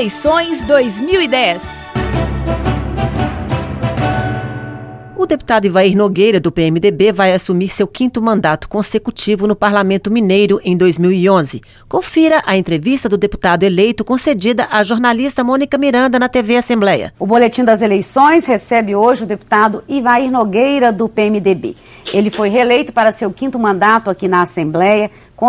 Eleições 2010. O deputado Ivair Nogueira, do PMDB, vai assumir seu 5º mandato consecutivo no Parlamento Mineiro em 2011. Confira a entrevista do deputado eleito concedida à jornalista Mônica Miranda na TV Assembleia. O Boletim das Eleições recebe hoje o deputado Ivair Nogueira, do PMDB. Ele foi reeleito para seu 5º mandato aqui na Assembleia com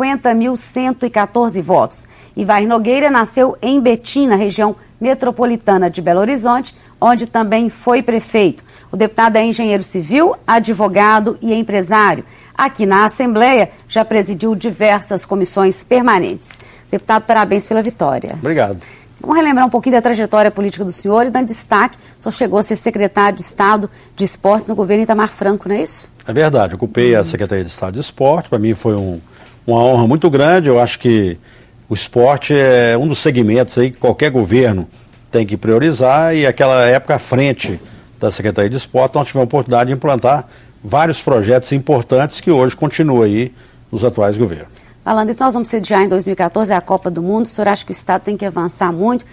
50.114 votos. Ivair Nogueira nasceu em Betim, na região metropolitana de Belo Horizonte, onde também foi prefeito. O deputado é engenheiro civil, advogado e empresário. Aqui na Assembleia já presidiu diversas comissões permanentes. Deputado, parabéns pela vitória. Obrigado. Vamos relembrar um pouquinho da trajetória política do senhor e dando destaque. O senhor chegou a ser secretário de Estado de Esportes no governo Itamar Franco, não é isso? É verdade, ocupei a Secretaria de Estado de Esporte. Para mim foi uma honra muito grande. Eu acho que o esporte é um dos segmentos aí que qualquer governo tem que priorizar, e aquela época à frente da Secretaria de Esporte nós tivemos a oportunidade de implantar vários projetos importantes que hoje continuam aí nos atuais governos. Falando isso, nós vamos sediar em 2014 a Copa do Mundo. O senhor acha que o Estado tem que avançar muito,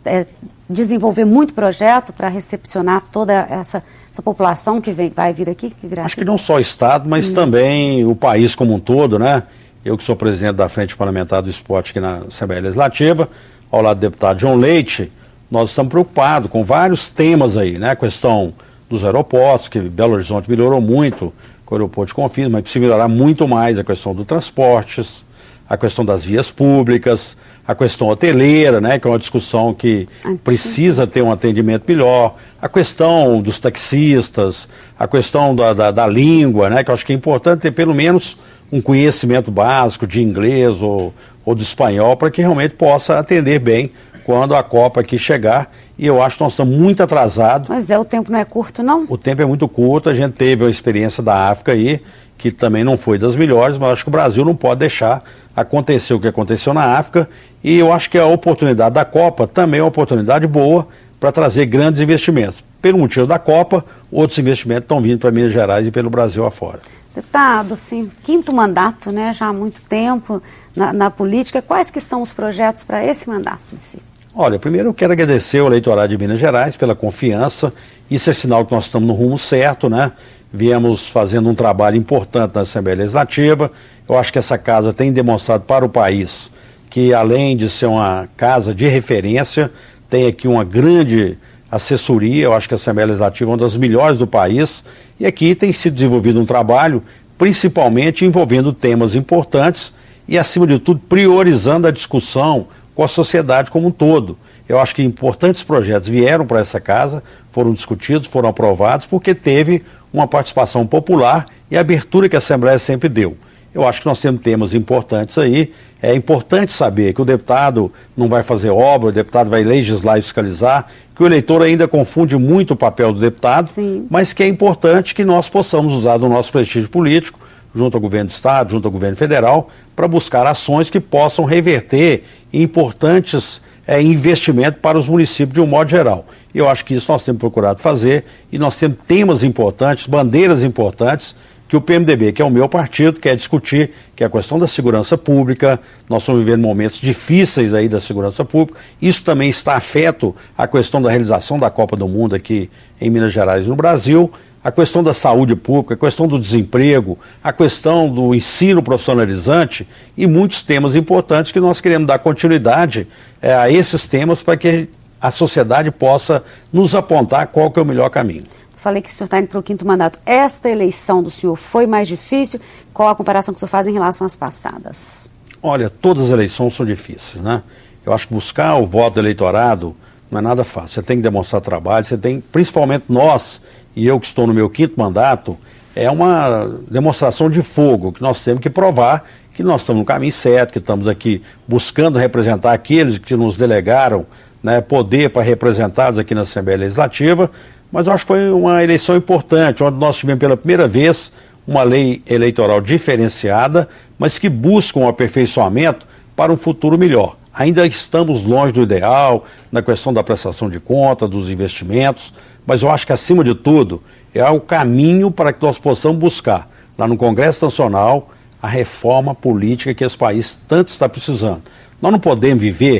desenvolver muito projeto para recepcionar toda essa população que vai vir aqui? Acho que não só o Estado, mas também o país como um todo, né? Eu que sou presidente da Frente Parlamentar do Esporte aqui na Assembleia Legislativa, ao lado do deputado João Leite, nós estamos preocupados com vários temas aí, né? A questão dos aeroportos, que Belo Horizonte melhorou muito com o aeroporto de Confins, mas precisa melhorar muito mais a questão dos transportes, a questão das vias públicas, a questão hoteleira, né? Que é uma discussão que precisa ter um atendimento melhor, a questão dos taxistas, a questão da língua, né? Que eu acho que é importante ter pelo menos um conhecimento básico de inglês ou do espanhol para que realmente possa atender bem quando a Copa aqui chegar, e eu acho que nós estamos muito atrasados. Mas o tempo não é curto, não? O tempo é muito curto, a gente teve a experiência da África aí, que também não foi das melhores, mas acho que o Brasil não pode deixar acontecer o que aconteceu na África, e eu acho que a oportunidade da Copa também é uma oportunidade boa para trazer grandes investimentos. Pelo motivo da Copa, outros investimentos estão vindo para Minas Gerais e pelo Brasil afora. Deputado, sim, 5º mandato, né, já há muito tempo na política. Quais que são os projetos para esse mandato em si? Olha, primeiro eu quero agradecer ao eleitorado de Minas Gerais pela confiança. Isso é sinal que nós estamos no rumo certo, né? Viemos fazendo um trabalho importante na Assembleia Legislativa. Eu acho que essa casa tem demonstrado para o país que, além de ser uma casa de referência, tem aqui uma grande assessoria. Eu acho que a Assembleia Legislativa é uma das melhores do país. E aqui tem sido desenvolvido um trabalho, principalmente envolvendo temas importantes e, acima de tudo, priorizando a discussão com a sociedade como um todo. Eu acho que importantes projetos vieram para essa casa, foram discutidos, foram aprovados, porque teve uma participação popular e a abertura que a Assembleia sempre deu. Eu acho que nós temos temas importantes aí. É importante saber que o deputado não vai fazer obra, o deputado vai legislar e fiscalizar, que o eleitor ainda confunde muito o papel do deputado, sim, mas que é importante que nós possamos usar do nosso prestígio político, junto ao governo do Estado, junto ao governo federal, para buscar ações que possam reverter em importantes investimentos para os municípios de um modo geral. Eu acho que isso nós temos procurado fazer, e nós temos temas importantes, bandeiras importantes, que o PMDB, que é o meu partido, quer discutir, que é a questão da segurança pública. Nós estamos vivendo momentos difíceis aí da segurança pública. Isso também está afeto à questão da realização da Copa do Mundo aqui em Minas Gerais e no Brasil. A questão da saúde pública, a questão do desemprego, a questão do ensino profissionalizante e muitos temas importantes que nós queremos dar continuidade a esses temas para que a sociedade possa nos apontar qual que é o melhor caminho. Falei que o senhor está indo para o 5º mandato. Esta eleição do senhor foi mais difícil? Qual a comparação que o senhor faz em relação às passadas? Olha, todas as eleições são difíceis, né? Eu acho que buscar o voto do eleitorado não é nada fácil. Você tem que demonstrar trabalho, você tem, principalmente nós, e eu que estou no meu 5º mandato, é uma demonstração de fogo, que nós temos que provar que nós estamos no caminho certo, que estamos aqui buscando representar aqueles que nos delegaram, né, poder para representá-los aqui na Assembleia Legislativa. Mas eu acho que foi uma eleição importante, onde nós tivemos pela primeira vez uma lei eleitoral diferenciada, mas que busca um aperfeiçoamento para um futuro melhor. Ainda estamos longe do ideal, na questão da prestação de conta, dos investimentos, mas eu acho que, acima de tudo, é o caminho para que nós possamos buscar, lá no Congresso Nacional, a reforma política que esse país tanto está precisando. Nós não podemos viver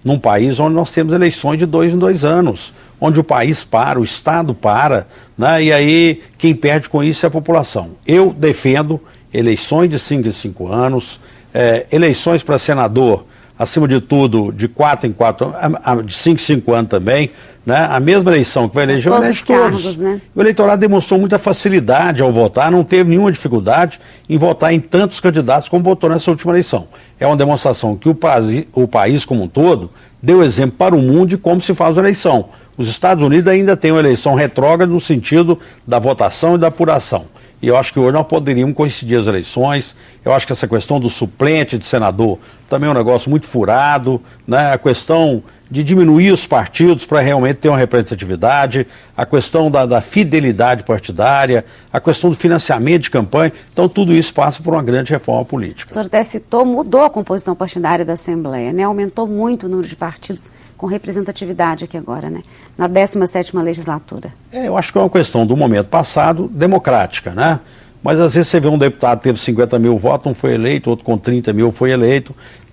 num país onde nós temos eleições de 2 em 2 anos, onde o país para, o Estado para, né? E aí quem perde com isso é a população. Eu defendo eleições de 5 em 5 anos, eleições para senador, acima de tudo, de 4 em 4 anos, de 5 em 5 anos também, né? A mesma eleição que vai eleger, elege todos. Né? O eleitorado demonstrou muita facilidade ao votar, não teve nenhuma dificuldade em votar em tantos candidatos como votou nessa última eleição. É uma demonstração que o país como um todo deu exemplo para o mundo de como se faz uma eleição. Os Estados Unidos ainda têm uma eleição retrógrada no sentido da votação e da apuração. E eu acho que hoje nós poderíamos coincidir as eleições. Eu acho que essa questão do suplente de senador também é um negócio muito furado, né? A questão de diminuir os partidos para realmente ter uma representatividade, a questão da fidelidade partidária, a questão do financiamento de campanha. Então, tudo isso passa por uma grande reforma política. O senhor até citou, mudou a composição partidária da Assembleia, né? Aumentou muito o número de partidos com representatividade aqui agora, né? Na 17ª legislatura. Eu acho que é uma questão do momento passado democrática, né? Mas às vezes você vê um deputado que teve 50 mil votos, não foi eleito, outro com 30 mil foi eleito,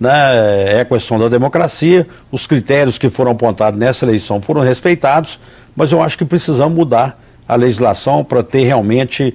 né? É questão da democracia, os critérios que foram apontados nessa eleição foram respeitados, mas eu acho que precisamos mudar a legislação para ter realmente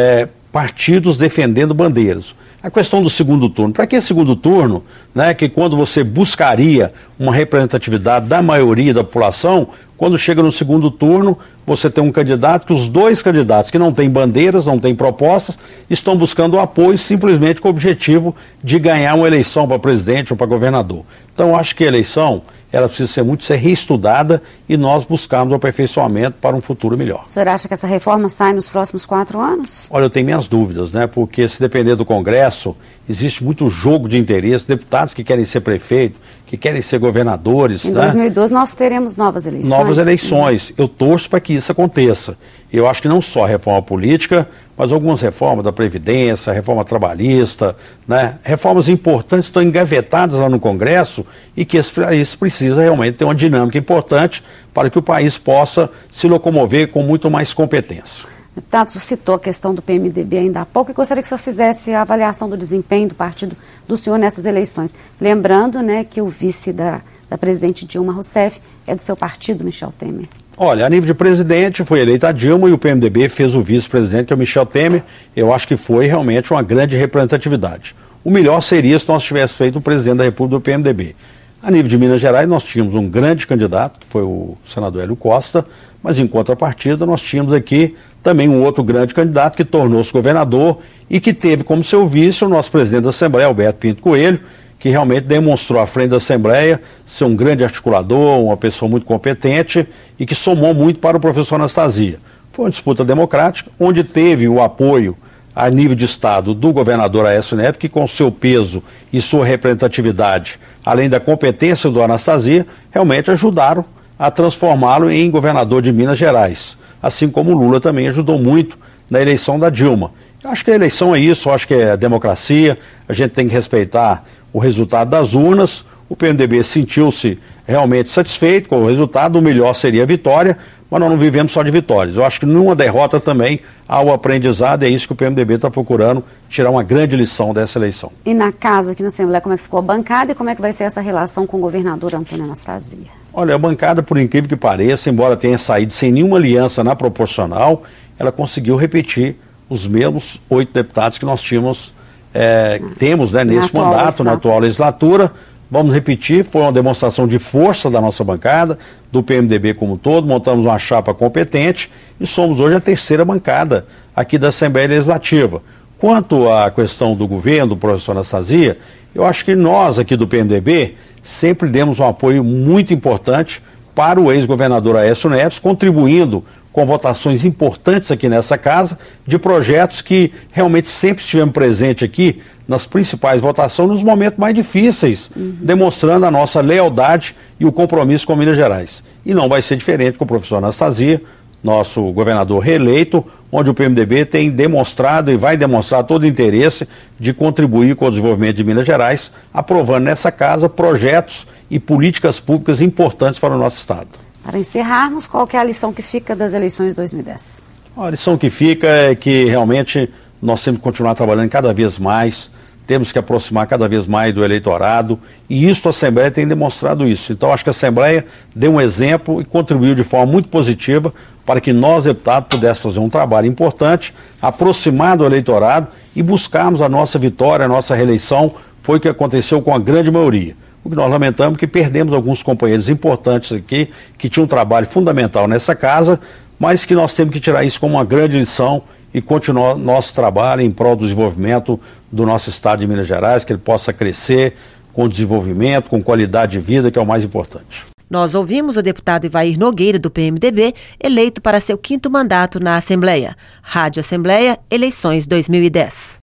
partidos defendendo bandeiras. A questão do segundo turno. Para que segundo turno, né, que quando você buscaria uma representatividade da maioria da população, quando chega no segundo turno, você tem um candidato que os 2 candidatos que não têm bandeiras, não têm propostas, estão buscando apoio simplesmente com o objetivo de ganhar uma eleição para presidente ou para governador. Então, eu acho que a eleição, ela precisa ser reestudada e nós buscarmos o aperfeiçoamento para um futuro melhor. O senhor acha que essa reforma sai nos próximos 4 anos? Olha, eu tenho minhas dúvidas, né? Porque se depender do Congresso, existe muito jogo de interesse, deputados que querem ser prefeito, que querem ser governadores. Em 2012 nós teremos novas eleições. Novas eleições. Eu torço para que isso aconteça. Eu acho que não só a reforma política, mas algumas reformas da Previdência, reforma trabalhista, né? Reformas importantes estão engavetadas lá no Congresso e que isso precisa realmente ter uma dinâmica importante para que o país possa se locomover com muito mais competência. Deputado, o senhor citou a questão do PMDB ainda há pouco e gostaria que o senhor fizesse a avaliação do desempenho do partido do senhor nessas eleições. Lembrando, né, que o vice da presidente Dilma Rousseff é do seu partido, Michel Temer. Olha, a nível de presidente foi eleita a Dilma e o PMDB fez o vice-presidente, que é o Michel Temer. Eu acho que foi realmente uma grande representatividade. O melhor seria se nós tivéssemos feito o presidente da República do PMDB. A nível de Minas Gerais, nós tínhamos um grande candidato, que foi o senador Hélio Costa, mas em contrapartida nós tínhamos aqui também um outro grande candidato que tornou-se governador e que teve como seu vice o nosso presidente da Assembleia, Alberto Pinto Coelho, que realmente demonstrou à frente da Assembleia ser um grande articulador, uma pessoa muito competente e que somou muito para o professor Anastasia. Foi uma disputa democrática, onde teve o apoio a nível de Estado do governador Aécio Neves, que com seu peso e sua representatividade, além da competência do Anastasia, realmente ajudaram a transformá-lo em governador de Minas Gerais. Assim como o Lula também ajudou muito na eleição da Dilma. Eu acho que a eleição é isso, eu acho que é a democracia, a gente tem que respeitar o resultado das urnas. O PMDB sentiu-se realmente satisfeito com o resultado, o melhor seria a vitória, mas nós não vivemos só de vitórias. Eu acho que numa derrota também há o aprendizado, é isso que o PMDB está procurando, tirar uma grande lição dessa eleição. E na casa, aqui na Assembleia, como é que ficou a bancada e como é que vai ser essa relação com o governador Antônio Anastasia? Olha, a bancada, por incrível que pareça, embora tenha saído sem nenhuma aliança na proporcional, ela conseguiu repetir os mesmos 8 deputados que nós temos, né, nesse mandato, na atual legislatura. Vamos repetir, foi uma demonstração de força da nossa bancada, do PMDB como um todo, montamos uma chapa competente e somos hoje a 3ª bancada aqui da Assembleia Legislativa. Quanto à questão do governo, do professor Anastasia, eu acho que nós aqui do PMDB sempre demos um apoio muito importante para o ex-governador Aécio Neves, contribuindo com votações importantes aqui nessa casa, de projetos que realmente sempre estivemos presentes aqui nas principais votações, nos momentos mais difíceis, demonstrando a nossa lealdade e o compromisso com Minas Gerais. E não vai ser diferente com o professor Anastasia, nosso governador reeleito, onde o PMDB tem demonstrado e vai demonstrar todo o interesse de contribuir com o desenvolvimento de Minas Gerais, aprovando nessa casa projetos e políticas públicas importantes para o nosso Estado. Para encerrarmos, qual que é a lição que fica das eleições de 2010? A lição que fica é que realmente nós temos que continuar trabalhando cada vez mais, temos que aproximar cada vez mais do eleitorado, e isso a Assembleia tem demonstrado isso. Então acho que a Assembleia deu um exemplo e contribuiu de forma muito positiva para que nós, deputados, pudéssemos fazer um trabalho importante, aproximar do eleitorado e buscarmos a nossa vitória, a nossa reeleição. Foi o que aconteceu com a grande maioria. O que nós lamentamos é que perdemos alguns companheiros importantes aqui, que tinham um trabalho fundamental nessa casa, mas que nós temos que tirar isso como uma grande lição e continuar nosso trabalho em prol do desenvolvimento do nosso estado de Minas Gerais, que ele possa crescer com desenvolvimento, com qualidade de vida, que é o mais importante. Nós ouvimos o deputado Ivair Nogueira, do PMDB, eleito para seu 5º mandato na Assembleia. Rádio Assembleia, eleições 2010.